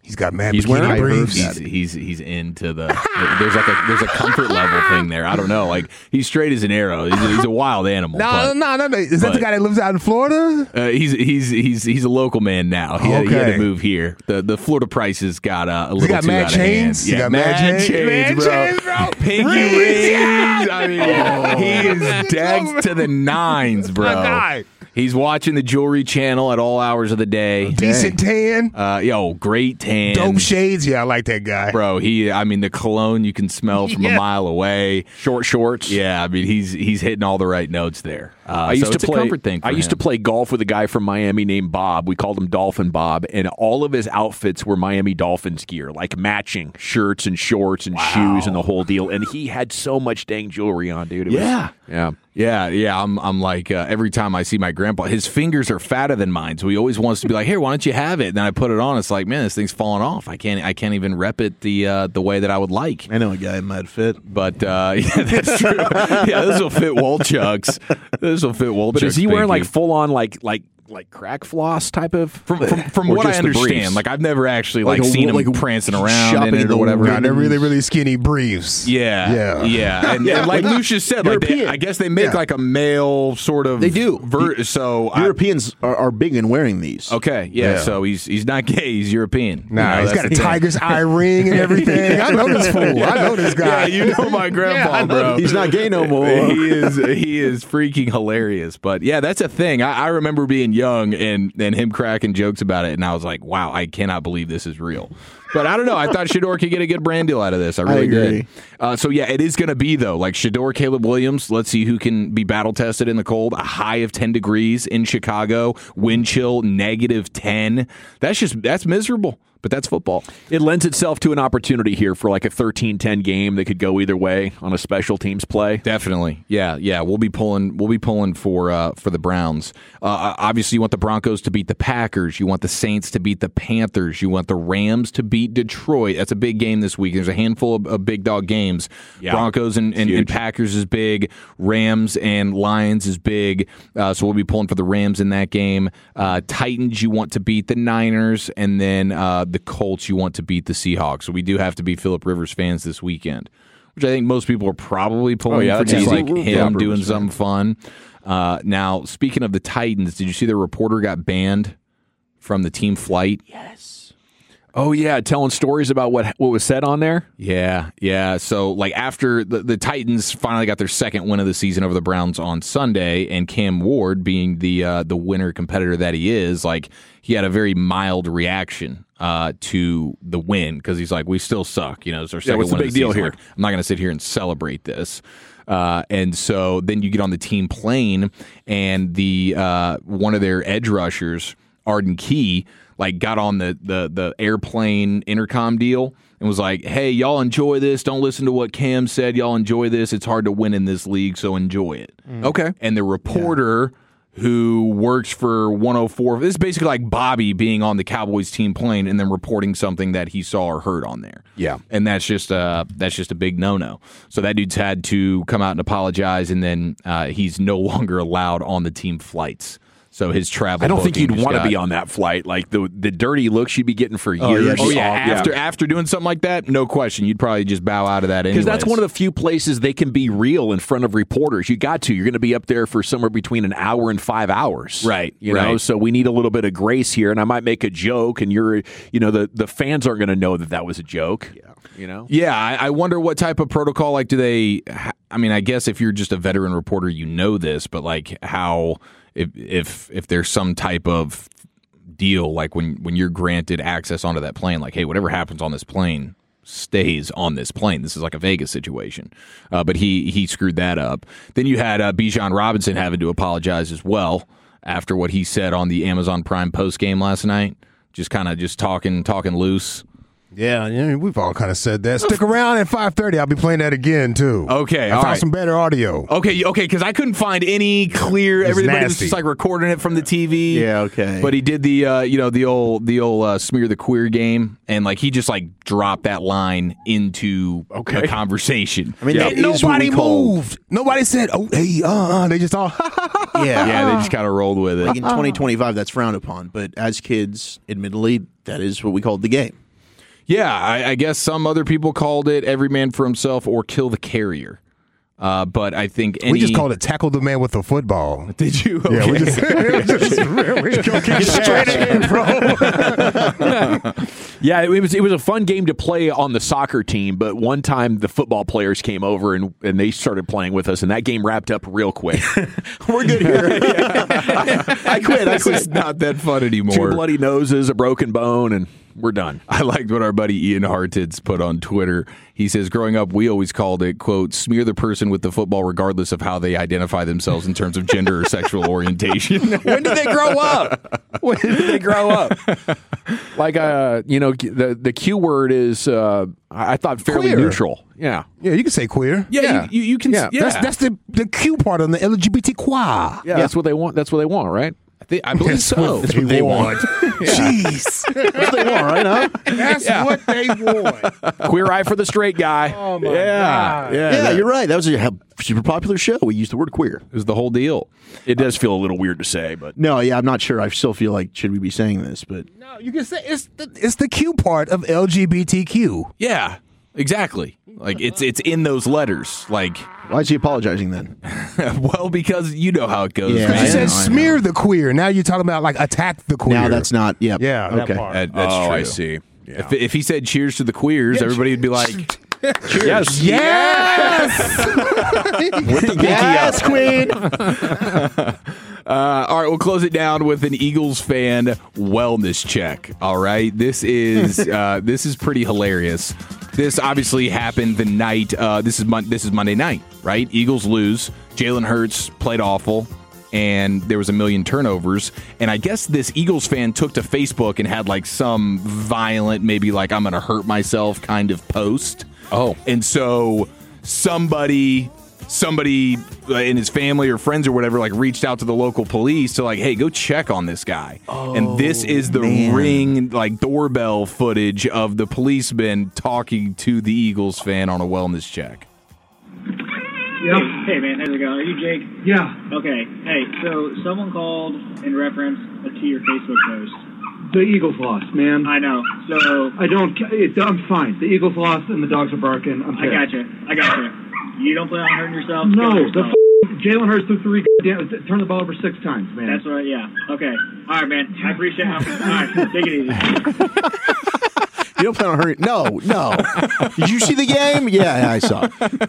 He's got mad He's bikini wearing briefs. He's, he's he's into the there's like a there's a comfort level thing there. I don't know. Like he's straight as an arrow. He's a, he's a wild animal. No, but, no, no, no. Is that but, the guy that lives out in Florida? Uh, he's he's he's he's a local man now. He, had, he had Okay. to move here. The the Florida prices got uh, a He little got too mad out chains? of He hand. Yeah, got mad chains? Mad bro. chains, bro. Pinky Rings, rings. yeah. I mean, he is decked to the nines, bro. My guy. He's watching the Jewelry Channel at all hours of the day. Decent tan. Uh, yo, great tan. Dope shades. Yeah, I like that guy. Bro, he I mean the cologne you can smell from Yeah. a mile away. Short shorts. Yeah, I mean he's he's hitting all the right notes there. Uh, I used so to it's play. a comfort thing for I used him. to play golf with a guy from Miami named Bob. We called him Dolphin Bob, and all of his outfits were Miami Dolphins gear, like matching shirts and shorts and shoes and the whole deal. And he had so much dang jewelry on, dude. It was- Yeah. yeah. Yeah, yeah. I'm, I'm like uh, every time I see my grandpa, his fingers are fatter than mine, so he always wants to be like, "Here, why don't you have it?" And then I put it on. It's like, man, this thing's falling off. I can't, I can't even rep it the uh, the way that I would like. I know a guy in Mad Fit, but uh, yeah, that's true. Yeah, this will fit Wolchuk's. This will fit Wolchuk's. But is he wearing like pinky. full on like like like crack floss type of? From from, from or what I just the briefs? understand, like I've never actually like, Like a- seen him like a prancing around shopping in it in the or whatever. Nah, they're really, really skinny briefs. Yeah, Yeah. yeah, and, Yeah, and like like Lucius said, like they, European. I guess they make Yeah. like a male sort of. They do. Ver- so I- Europeans are, are big in wearing these. okay, yeah, Yeah. So he's he's not gay. He's European. Nah, You know, he's that's got a the thing. tiger's eye ring and everything. I know this fool. I know this guy. Yeah, you know my grandpa, Yeah, I know bro. He's not gay no more. he is he is freaking hilarious. But yeah, that's a thing. I, I remember being young and and him cracking jokes about it, and I was like, wow, I cannot believe this is real. But I don't know. I thought Shador could get a good brand deal out of this. I really agree. did. Uh, so yeah, it is going to be though. Like Shador, Caleb Williams. Let's see who can be battle tested in the cold. A high of ten degrees in Chicago. Wind chill negative ten. That's just that's miserable. But that's football. It lends itself to an opportunity here for like a thirteen ten game that could go either way on a special teams play. Definitely, yeah, yeah. We'll be pulling. We'll be pulling for uh, for the Browns. Uh, obviously, you want the Broncos to beat the Packers. You want the Saints to beat the Panthers. You want the Rams to beat Detroit. That's a big game this week. There's a handful of, of big dog games. Yeah. Broncos and, and, and Packers is big. Rams and Lions is big. Uh, so we'll be pulling for the Rams in that game. Uh, Titans, you want to beat the Niners, and then uh, the Colts, you want to beat the Seahawks. So we do have to be Phillip Rivers fans this weekend, which I think most people are probably pulling Oh, yeah, for that's just easy. like him Yeah, doing Rivers, something fun. Uh, now, speaking of the Titans, did you see the reporter got banned from the team flight? Yes. Oh yeah, telling stories about what what was said on there. Yeah, yeah. So like after the, the Titans finally got their second win of the season over the Browns on Sunday, and Cam Ward being the uh, the winner competitor that he is, like he had a very mild reaction uh, to the win because he's like, we still suck. You know, it's our second what's the win of big the deal season. here? Like, I'm not going to sit here and celebrate this. Uh, and so then you get on the team plane, and the uh, one of their edge rushers, Arden Key, like got on the, the the airplane intercom deal and was like, hey, y'all enjoy this. Don't listen to what Cam said. Y'all enjoy this. It's hard to win in this league, so enjoy it. Mm. Okay. And the reporter who works for one oh four, this is basically like Bobby being on the Cowboys team plane and then reporting something that he saw or heard on there. Yeah. And that's just uh that's just a big no-no. So that dude's had to come out and apologize, and then uh, he's no longer allowed on the team flights. So his travel. I don't think booking you'd just want to got- be on that flight. Like the the dirty looks you'd be getting for Oh, years. yeah, Oh yeah, off- after after doing something like that, no question, you'd probably just bow out of that anyway. Because that's one of the few places they can be real in front of reporters. You got to. You're going to be up there for somewhere between an hour and five hours. Right, You know, right. so we need a little bit of grace here. And I might make a joke, and you're, you know, the, the fans aren't going to know that that was a joke. Yeah. You know? Yeah, I, I wonder what type of protocol. Like, do they? I mean, I guess if you're just a veteran reporter, you know this, but like, how if if if there's some type of deal, like when when you're granted access onto that plane, like, hey, whatever happens on this plane stays on this plane. This is like a Vegas situation, uh, but he he screwed that up. Then you had uh, Bijan Robinson having to apologize as well after what he said on the Amazon Prime post game last night. Just kind of just talking talking loose. Yeah, yeah, we've all kind of said that. Stick around at five thirty. I'll be playing that again, too. Okay, I all found right. some better audio. Okay, okay, because I couldn't find any clear. Everybody was nasty. just like recording it from the T V. Yeah, okay. But he did the, uh, you know, the old, the old uh, smear the queer game, and like he just like dropped that line into Okay. the conversation. I mean, that And is what nobody we call- moved. Nobody said, oh, hey, uh, uh. They just all, Yeah. Yeah, they just kind of rolled with it. Like in twenty twenty-five, that's frowned upon. But as kids, admittedly, that is what we called the game. Yeah, I, I guess some other people called it every man for himself or kill the carrier. Uh, but I think any... we just called it tackle the man with a football. Did you? Okay. Yeah, we just, just really get straight in, bro. Yeah, it was it was a fun game to play on the soccer team, but one time the football players came over and, and they started playing with us, and that game wrapped up real quick. We're good here. I, I quit. I quit. It's not that fun anymore. Two bloody noses, a broken bone, and we're done. I liked what our buddy Ian Hartitz put on Twitter. He says, growing up, we always called it, quote, smear the person with the football regardless of how they identify themselves in terms of gender or sexual orientation. When did they grow up? When did they grow up? Like, uh, you know, the the Q word is, uh, I thought, fairly Queer. neutral. Yeah. Yeah, you can say queer. Yeah, yeah. You, you, you can. Yeah. Yeah, That's, that's the, the Q part on the L G B T Q. Yeah, yeah, that's what they want. That's what they want, right? I, think, I believe That's so. what they, they want. Jeez. That's what they want, right? Huh? That's yeah. what they want. Queer eye for the straight guy. Oh, my yeah. God. Yeah, yeah, you're right. That was a super popular show. We used the word queer. It was the whole deal. It does feel a little weird to say, but no, yeah, I'm not sure. I still feel like should we be saying this, but no, you can say it's the it's the Q part of L G B T Q. Yeah, exactly. Like it's it's in those letters. Like, why is he apologizing then? Well, because you know how it goes. Yeah, man. You said know, I smear know. the queer. Now you're talking about like attack the queer. Now that's not. Yep. Yeah. That Okay. part. That- that's oh, true. I see. Yeah. If, if he said cheers to the queers, Yeah, everybody would be like, cheers. Yes. Yes. With the Yes, Queen. Uh, all right, we'll close it down with an Eagles fan wellness check. All right, this is uh, this is pretty hilarious. This obviously happened the night. Uh, this is mon- this is Monday night, right? Eagles lose. Jalen Hurts played awful, and there was a million turnovers. And I guess this Eagles fan took to Facebook and had like some violent, maybe like I'm going to hurt myself kind of post. Oh, and so somebody. Somebody in his family or friends or whatever like reached out to the local police to like, hey, go check on this guy. Oh, and this is the man. Ring like doorbell footage of the policeman talking to the Eagles fan on a wellness check. Yep. Hey, man, how's it going? Are you Jake? Yeah. Okay. Hey, so someone called in reference to your Facebook post. The Eagles lost, man. I know. So I don't. It, I'm fine. The Eagles lost and the dogs are barking. I'm I got you. I got you. You don't plan on hurting yourself? No. Yourself. The f- Jalen Hurts threw three. Damn, turn the ball over six times, man. That's right. Yeah. Okay. All right, man. I appreciate it. All right. Take it easy. You don't plan on hurting? No, no. Did you see the game? Yeah, yeah I saw.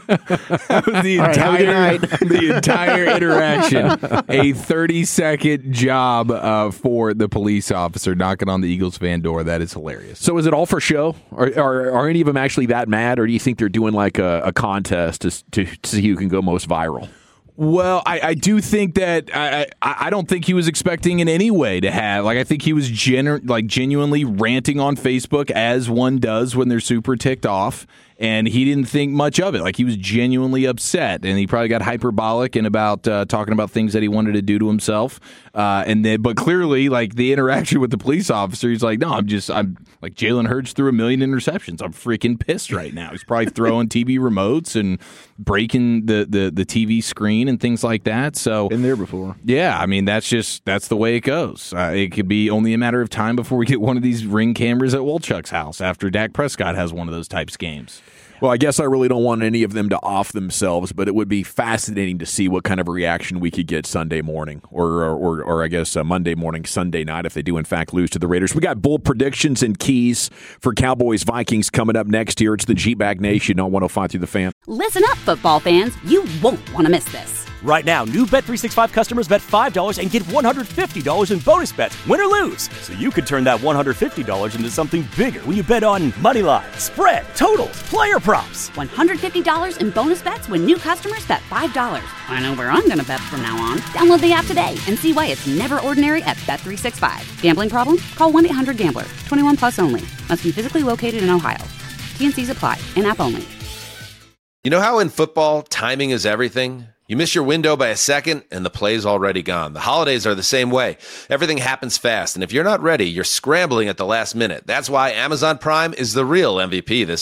That was the All right, have a good entire night. the entire interaction. A thirty second job uh, for the police officer knocking on the Eagles fan door. That is hilarious. so is it all for show? Are, are, are any of them actually that mad, or do you think they're doing like a, a contest to, to, to see who can go most viral? Well, I, I do think that I, I I don't think he was expecting in any way to have like I think he was genu- like genuinely ranting on Facebook as one does when they're super ticked off, and he didn't think much of it. Like he was genuinely upset, and he probably got hyperbolic and about uh, talking about things that he wanted to do to himself. Uh, and then, but clearly, like the interaction with the police officer, he's like, "No, I'm just I'm like Jalen Hurts threw a million interceptions. I'm freaking pissed right now. He's probably throwing T V remotes and breaking the, the the T V screen and things like that." So been there before. Yeah, I mean that's just that's the way it goes. Uh, it could be only a matter of time before we get one of these Ring cameras at Wolchuk's house after Dak Prescott has one of those types games. Well, I guess I really don't want any of them to off themselves, but it would be fascinating to see what kind of reaction we could get Sunday morning, or or, or, or I guess uh, Monday morning, Sunday night, if they do in fact lose to the Raiders. We got bold predictions and keys for Cowboys Vikings coming up next year. It's the G-Bag Nation on one oh five through the Fan. Listen up, football fans. You won't want to miss this. Right now, new Bet three sixty-five customers bet five dollars and get one hundred fifty dollars in bonus bets, win or lose. So you could turn that one hundred fifty dollars into something bigger when you bet on money line, spread, totals, player props. one hundred fifty dollars in bonus bets when new customers bet five dollars. I know where I'm going to bet from now on. Download the app today and see why it's never ordinary at Bet three sixty-five. Gambling problem? Call one eight hundred gambler. twenty-one plus only. Must be physically located in Ohio. T N Cs apply. In-app only. You know how in football, timing is everything? You miss your window by a second, and the play's already gone. The holidays are the same way. Everything happens fast, and if you're not ready, you're scrambling at the last minute. That's why Amazon Prime is the real M V P this season.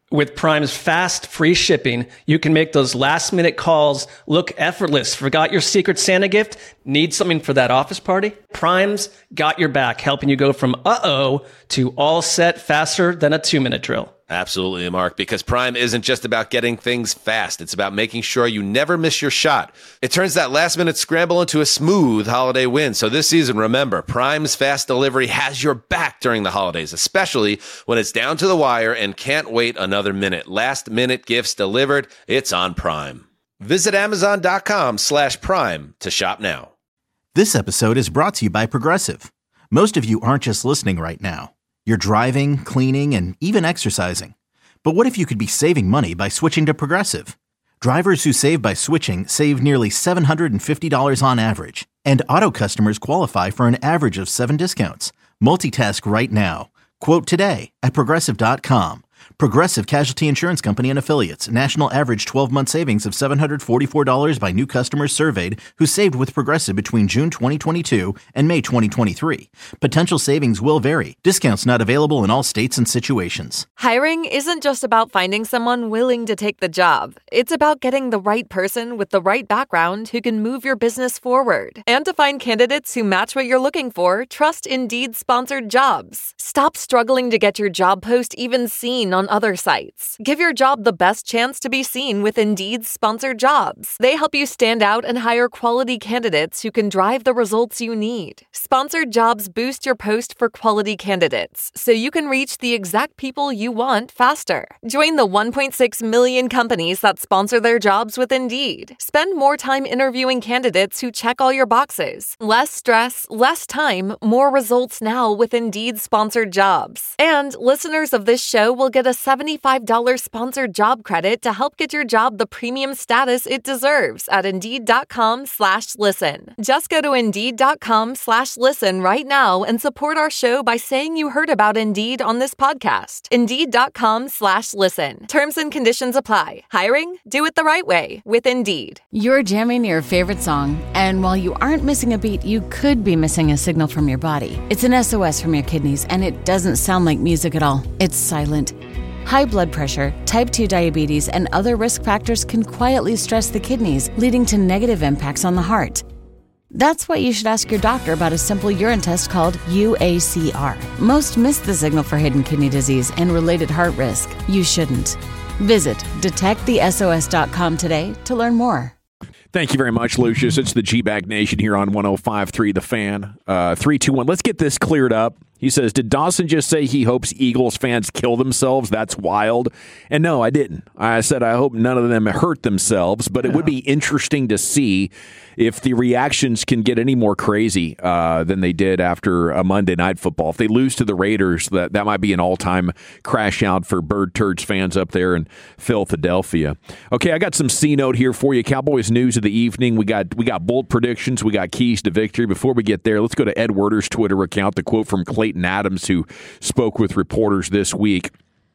With Prime's fast, free shipping, you can make those last-minute calls look effortless. Forgot your Secret Santa gift? Need something for that office party? Prime's got your back, helping you go from uh-oh to all set faster than a two-minute drill. Absolutely, Mark, because Prime isn't just about getting things fast. It's about making sure you never miss your shot. It turns that last-minute scramble into a smooth holiday win. So this season, remember, Prime's fast delivery has your back during the holidays, especially when it's down to the wire and can't wait another minute. Last-minute gifts delivered. It's on Prime. Visit Amazon.com slash Prime to shop now. This episode is brought to you by Progressive. Most of you aren't just listening right now. You're driving, cleaning, and even exercising. But what if you could be saving money by switching to Progressive? Drivers who save by switching save nearly seven hundred fifty dollars on average. And auto customers qualify for an average of seven discounts. Multitask right now. Quote today at Progressive dot com. Progressive Casualty Insurance Company and Affiliates. National average twelve-month savings of seven hundred forty-four dollars by new customers surveyed who saved with Progressive between June twenty twenty-two and May twenty twenty-three. Potential savings will vary. Discounts not available in all states and situations. Hiring isn't just about finding someone willing to take the job. It's about getting the right person with the right background who can move your business forward. And to find candidates who match what you're looking for, trust Indeed-sponsored jobs. Stop struggling to get your job post even seen on other sites. Give your job the best chance to be seen with Indeed's sponsored jobs. They help you stand out and hire quality candidates who can drive the results you need. Sponsored jobs boost your post for quality candidates, so you can reach the exact people you want faster. Join the one point six million companies that sponsor their jobs with Indeed. Spend more time interviewing candidates who check all your boxes. Less stress, less time, more results now with Indeed sponsored jobs. And listeners of this show will get a seventy-five dollars sponsored job credit to help get your job the premium status it deserves at Indeed.com slash listen. Just go to Indeed.com slash listen right now and support our show by saying you heard about Indeed on this podcast. Indeed.com slash listen. Terms and conditions apply. Hiring? Do it the right way with Indeed. You're jamming your favorite song, and while you aren't missing a beat, you could be missing a signal from your body. It's an S O S from your kidneys, and it doesn't sound like music at all. It's silent. High blood pressure, type two diabetes, and other risk factors can quietly stress the kidneys, leading to negative impacts on the heart. That's why you should ask your doctor about a simple urine test called U A C R. Most miss the signal for hidden kidney disease and related heart risk. You shouldn't. Visit detect the S O S dot com today to learn more. Thank you very much, Lucius. It's the G-Bag Nation here on one oh five point three The Fan. Uh, three two one. Let's get this cleared up. He says, did Dawson just say he hopes Eagles fans kill themselves? That's wild. And no, I didn't. I said I hope none of them hurt themselves, but it would be interesting to see if the reactions can get any more crazy uh, than they did after a Monday Night Football. If they lose to the Raiders, that, that might be an all-time crash out for Bird Turds fans up there in Philadelphia. Okay, I got some C-Note here for you. Cowboys news of the evening. We got we got bold predictions. We got keys to victory. Before we get there, let's go to Ed Werder's Twitter account, the quote from Clayton Adams, who spoke with reporters this week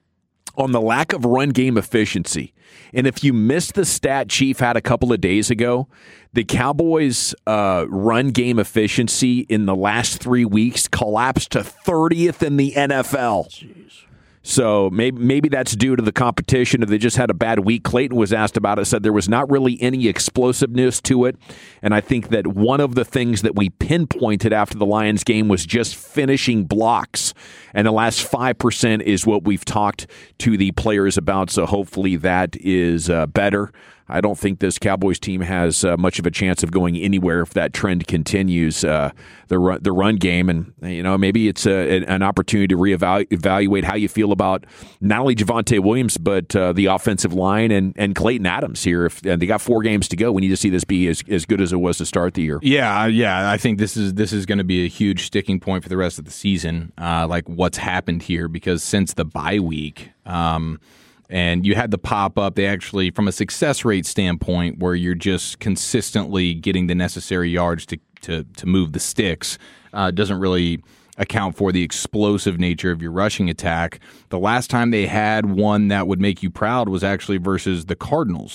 on the lack of run game efficiency. And if you missed the stat Chief had a couple of days ago, the Cowboys' uh, run game efficiency in the last three weeks collapsed to thirtieth in the N F L. Jeez. So maybe maybe that's due to the competition, or they just had a bad week. Clayton was asked about it, said there was not really any explosiveness to it. And I think that one of the things that we pinpointed after the Lions game was just finishing blocks. And the last five percent is what we've talked to the players about. So hopefully that is uh, better. I don't think this Cowboys team has uh, much of a chance of going anywhere if that trend continues, uh, the run, the run game. And, you know, maybe it's a, an opportunity to reevaluate how you feel about not only Javonte Williams, but uh, the offensive line and, and Clayton Adams here. If and they got four games to go, we need to see this be as, as good as it was to start the year. Yeah, yeah. I think this is this is going to be a huge sticking point for the rest of the season, uh, like what's happened here, because since the bye week, um, and you had the pop-up, they actually, from a success rate standpoint, where you're just consistently getting the necessary yards to, to, to move the sticks, uh, doesn't really account for the explosive nature of your rushing attack. The last time they had one that would make you proud was actually versus the Cardinals.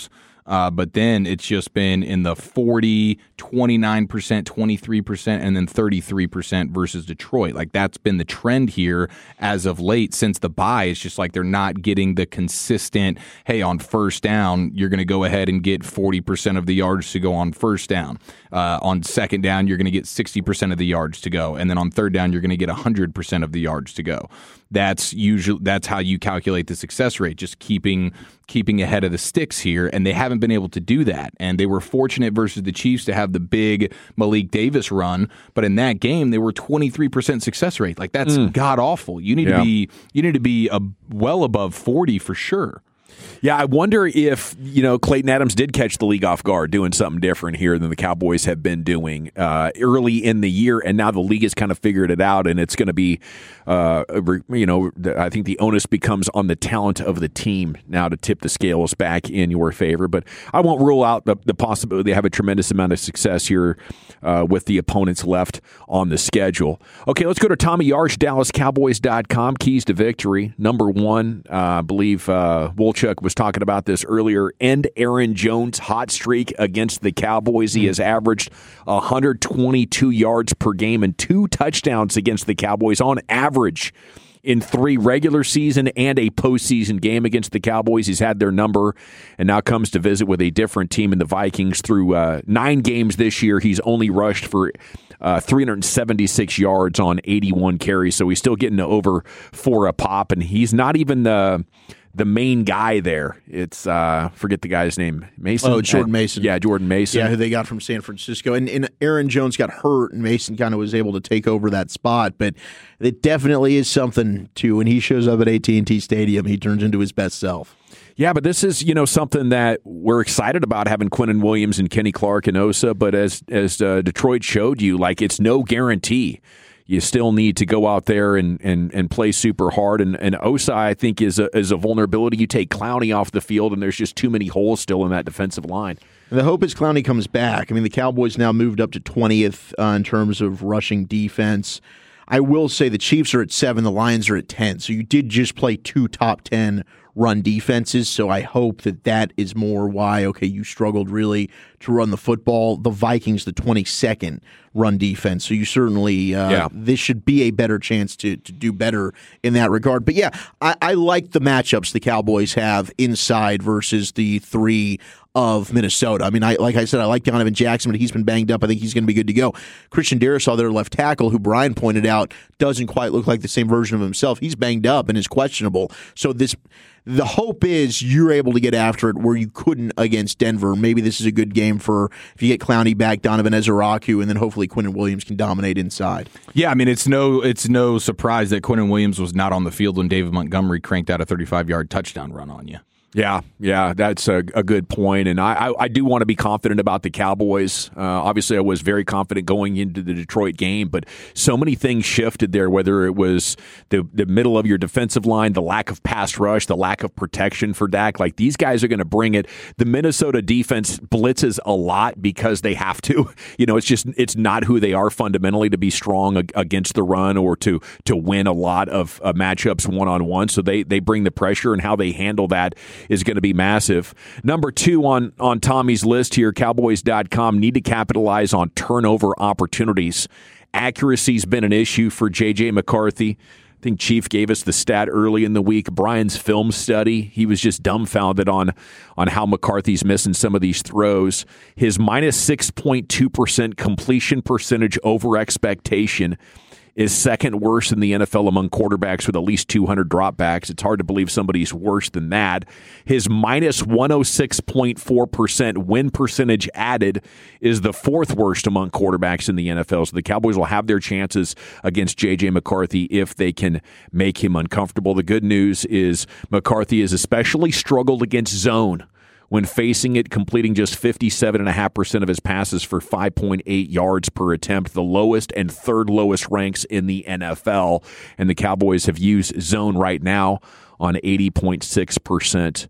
Uh, but then it's just been in the forty, twenty-nine percent, twenty-three percent, and then thirty-three percent versus Detroit. Like, that's been the trend here as of late since the bye. It's just like they're not getting the consistent, hey, on first down, you're going to go ahead and get forty percent of the yards to go on first down. Uh, on second down, you're going to get sixty percent of the yards to go. And then on third down, you're going to get one hundred percent of the yards to go. That's usually that's how you calculate the success rate, just keeping keeping ahead of the sticks here, and they haven't been able to do that. And they were fortunate versus the Chiefs to have the big Malik Davis run, but in that game they were twenty-three percent success rate. Like, that's mm. god awful. You need yeah. to be you need to be a, well above forty for sure. Yeah, I wonder if, you know, Clayton Adams did catch the league off guard doing something different here than the Cowboys have been doing uh, early in the year, and now the league has kind of figured it out, and it's going to be, uh, you know, I think the onus becomes on the talent of the team now to tip the scales back in your favor. But I won't rule out the, the possibility they have a tremendous amount of success here uh, with the opponents left on the schedule. Okay, let's go to Tommy Yarch, Dallas Cowboys dot com, keys to victory. Number one, uh, I believe uh, Wolchuk was talking about this earlier, end Aaron Jones' hot streak against the Cowboys. He has averaged one hundred twenty-two yards per game and two touchdowns against the Cowboys on average in three regular season and a postseason game against the Cowboys. He's had their number and now comes to visit with a different team in the Vikings. Through uh, nine games this year, he's only rushed for uh, three hundred seventy-six yards on eighty-one carries, so he's still getting to over four a pop, and he's not even the the main guy there. It's, uh, forget the guy's name. Mason? Oh, Jordan Mason. Yeah, Jordan Mason. Yeah, who they got from San Francisco. And, and Aaron Jones got hurt, and Mason kind of was able to take over that spot. But it definitely is something, too. When he shows up at A T and T Stadium, he turns into his best self. Yeah, but this is, you know, something that we're excited about, having Quinnen Williams and Kenny Clark and Osa. But as, as uh, Detroit showed you, like, it's no guarantee. You still need to go out there and, and, and play super hard. And, and Osa, I think, is a, is a vulnerability. You take Clowney off the field, and there's just too many holes still in that defensive line. And the hope is Clowney comes back. I mean, the Cowboys now moved up to twentieth uh, in terms of rushing defense. I will say the Chiefs are at seven, the Lions are at ten. So you did just play two top ten run defenses, so I hope that that is more why, okay, you struggled really to run the football. The Vikings, the twenty-second run defense, so you certainly, uh, yeah. this should be a better chance to, to do better in that regard. But yeah, I, I like the matchups the Cowboys have inside versus the three of Minnesota. I mean, I like I said, I like Donovan Jackson, but he's been banged up. I think he's going to be good to go. Christian Darrisaw, their left tackle, who Brian pointed out doesn't quite look like the same version of himself. He's banged up and is questionable. So this, the hope is you're able to get after it where you couldn't against Denver. Maybe this is a good game for if you get Clowney back, Donovan Ezeraku, and then hopefully Quinnen Williams can dominate inside. Yeah, I mean, it's no it's no surprise that Quinnen Williams was not on the field when David Montgomery cranked out a thirty-five-yard touchdown run on you. Yeah, yeah, that's a, a good point. And I, I, I do want to be confident about the Cowboys. Uh, obviously, I was very confident going into the Detroit game, but so many things shifted there, whether it was the, the middle of your defensive line, the lack of pass rush, the lack of protection for Dak. Like, these guys are going to bring it. The Minnesota defense blitzes a lot because they have to. You know, it's just it's not who they are fundamentally to be strong against the run or to to win a lot of uh, matchups one-on-one. So they, they bring the pressure, and how they handle that is going to be massive. Number two on, on Tommy's list here, Cowboys dot com, need to capitalize on turnover opportunities. Accuracy's been an issue for J J McCarthy. I think Chief gave us the stat early in the week. Brian's film study, he was just dumbfounded on, on how McCarthy's missing some of these throws. His minus six point two percent completion percentage over expectation is second worst in the N F L among quarterbacks with at least two hundred dropbacks. It's hard to believe somebody's worse than that. His minus one oh six point four percent win percentage added is the fourth worst among quarterbacks in the N F L. So the Cowboys will have their chances against J J McCarthy if they can make him uncomfortable. The good news is McCarthy has especially struggled against zone. When facing it, completing just fifty-seven point five percent of his passes for five point eight yards per attempt, the lowest and third lowest ranks in the N F L. And the Cowboys have used zone right now on eighty point six percent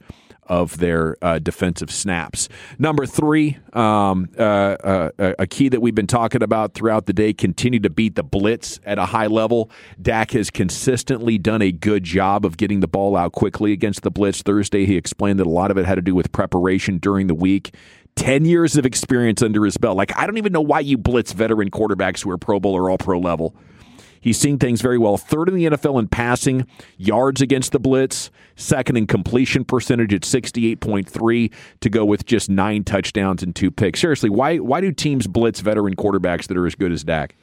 of their uh, defensive snaps. Number three, um, uh, uh, a key that we've been talking about throughout the day, continue to beat the blitz at a high level. Dak has consistently done a good job of getting the ball out quickly against the blitz. Thursday, he explained that a lot of it had to do with preparation during the week. ten years of experience under his belt. Like, I don't even know why you blitz veteran quarterbacks who are Pro Bowl or All-Pro level. He's seen things very well. Third in the N F L in passing yards against the blitz. Second in completion percentage at sixty-eight point three to go with just nine touchdowns and two picks. Seriously, why why do teams blitz veteran quarterbacks that are as good as Dak?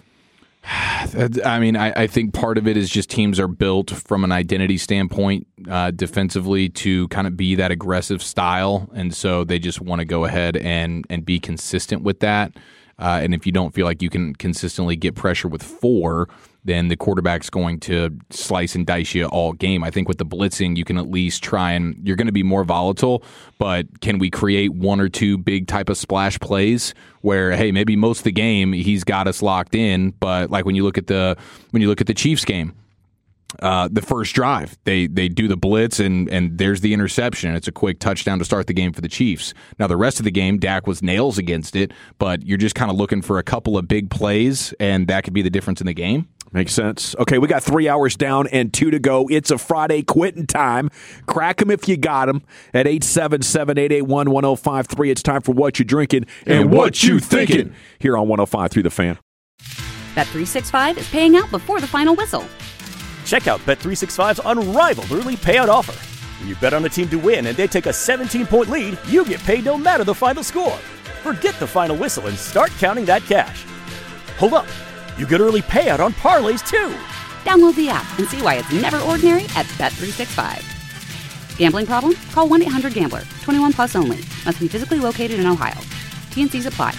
I mean, I, I think part of it is just teams are built from an identity standpoint uh, defensively to kind of be that aggressive style, and so they just want to go ahead and, and be consistent with that. Uh, and if you don't feel like you can consistently get pressure with four, then the quarterback's going to slice and dice you all game. I think with the blitzing, you can at least try and you're going to be more volatile, but can we create one or two big type of splash plays where, hey, maybe most of the game he's got us locked in, but like when you look at the when you look at the Chiefs game, Uh, the first drive, they they do the blitz, and and there's the interception. It's a quick touchdown to start the game for the Chiefs. Now, the rest of the game, Dak was nails against it, but you're just kind of looking for a couple of big plays, and that could be the difference in the game. Makes sense. Okay, we got three hours down and two to go. It's a Friday quitting time. Crack them if you got them at eight seven seven, eight eight one, one oh five three. It's time for What You Drinking and, and What You Thinking here on one oh five three The Fan. Bet three sixty-five is paying out before the final whistle. Check out Bet three sixty-five's unrivaled early payout offer. When you bet on a team to win and they take a seventeen-point lead, you get paid no matter the final score. Forget the final whistle and start counting that cash. Hold up. You get early payout on parlays, too. Download the app and see why it's never ordinary at Bet three sixty-five. Gambling problem? Call one eight hundred gambler. twenty-one plus only. Must be physically located in Ohio. T N Cs apply.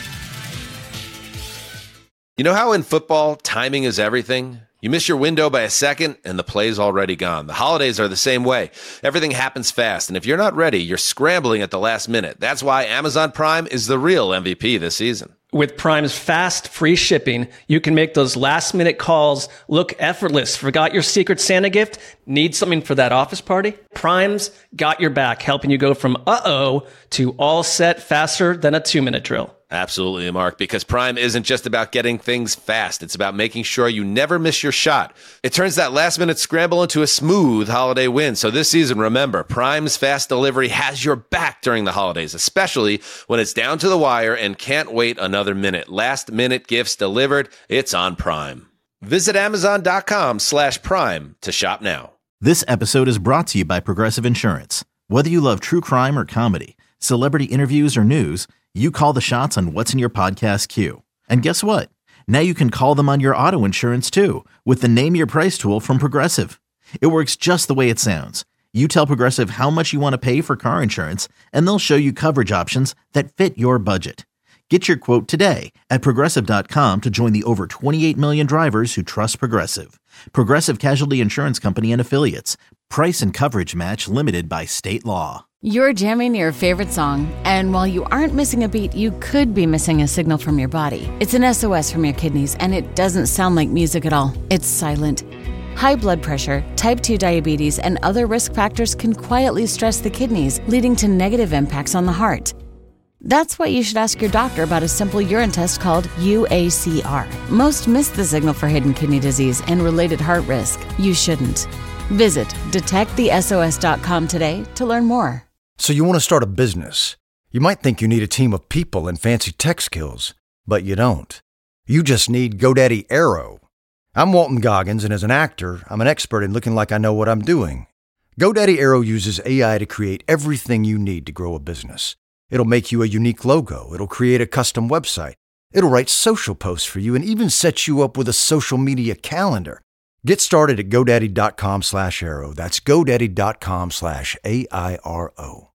You know how in football, timing is everything? You miss your window by a second, and the play's already gone. The holidays are the same way. Everything happens fast, and if you're not ready, you're scrambling at the last minute. That's why Amazon Prime is the real M V P this season. With Prime's fast, free shipping, you can make those last-minute calls look effortless. Forgot your Secret Santa gift? Need something for that office party? Prime's got your back, helping you go from uh-oh to all set faster than a two-minute drill. Absolutely, Mark, because Prime isn't just about getting things fast. It's about making sure you never miss your shot. It turns that last-minute scramble into a smooth holiday win. So this season, remember, Prime's fast delivery has your back during the holidays, especially when it's down to the wire and can't wait another minute. Last-minute gifts delivered. It's on Prime. Visit Amazon.com slash Prime to shop now. This episode is brought to you by Progressive Insurance. Whether you love true crime or comedy, celebrity interviews or news, you call the shots on what's in your podcast queue. And guess what? Now you can call them on your auto insurance too with the Name Your Price tool from Progressive. It works just the way it sounds. You tell Progressive how much you want to pay for car insurance, and they'll show you coverage options that fit your budget. Get your quote today at Progressive dot com to join the over twenty-eight million drivers who trust Progressive. Progressive Casualty Insurance Company and Affiliates. Price and coverage match limited by state law. You're jamming your favorite song, and while you aren't missing a beat, you could be missing a signal from your body. It's an S O S from your kidneys, and it doesn't sound like music at all. It's silent. High blood pressure, type two diabetes, and other risk factors can quietly stress the kidneys, leading to negative impacts on the heart. That's why you should ask your doctor about a simple urine test called U A C R. Most miss the signal for hidden kidney disease and related heart risk. You shouldn't. Visit detect the S O S dot com today to learn more. So you want to start a business. You might think you need a team of people and fancy tech skills, but you don't. You just need GoDaddy Aero. I'm Walton Goggins, and as an actor, I'm an expert in looking like I know what I'm doing. GoDaddy Aero uses A I to create everything you need to grow a business. It'll make you a unique logo. It'll create a custom website. It'll write social posts for you and even set you up with a social media calendar. Get started at GoDaddy.com slash Aero. That's GoDaddy.com slash A I R O.